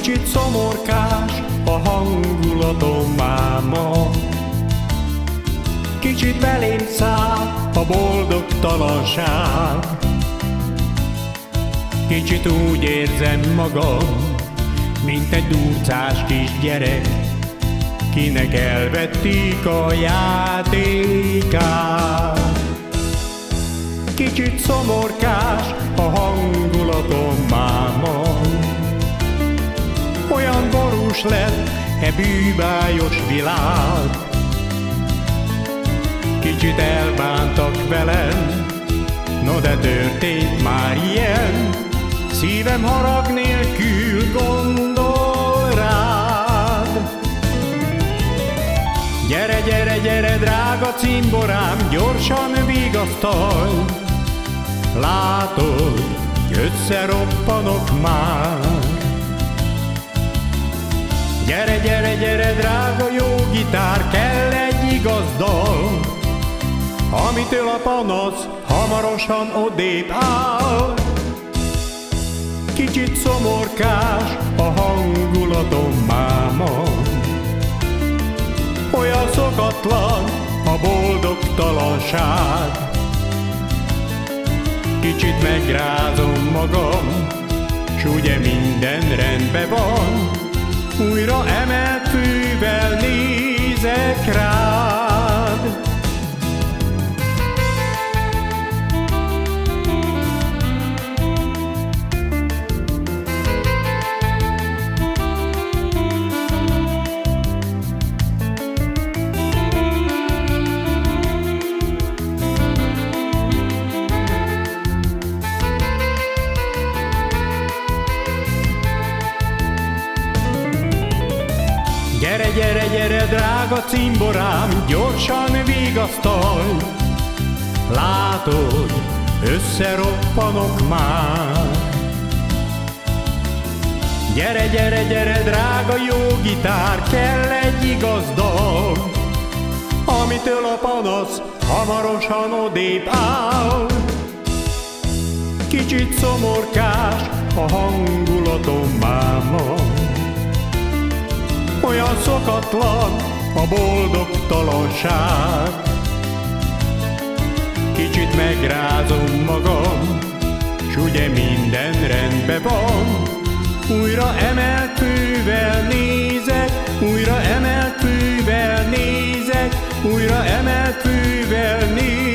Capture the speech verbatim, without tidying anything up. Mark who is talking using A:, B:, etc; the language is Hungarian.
A: Kicsit szomorkás a hangulatom máma, kicsit belém száll a boldogtalanság. Kicsit úgy érzem magam, mint egy durcás kisgyerek, kinek elvették a játékát. Kicsit szomorkás a hangulatom máma, olyan borús lett e bűbájos világ. Kicsit elbántak velem, no de történt már ilyen, szívem harag nélkül gondol rád. Gyere, gyere, gyere, drága cimborám, gyorsan vigasztalj, látod, összeroppanok már. Gyere, gyere, gyere, drága jó gitár, kell egy igaz dal, amitől a panasz hamarosan odébb áll. Kicsit szomorkás a hangulatom máma, olyan szokatlan a boldogtalanság. Kicsit megrázom magam, s ugye minden rendben van, újra emelt fűvel nézek rád. Gyere, gyere, gyere, drága cimborám, gyorsan vigasztalj, látod, összeroppanok már. Gyere, gyere, gyere, drága jó gitár, kell egy igaz dal, amitől a panasz hamarosan odébb áll. Kicsit szomorkás a hangulatom máma, olyan szokatlan a boldogtalanság. Kicsit megrázom magam, s ugye minden rendben van, újra emelt fűvel nézek, újra emelt fűvel nézek, újra emelt fűvel nézek.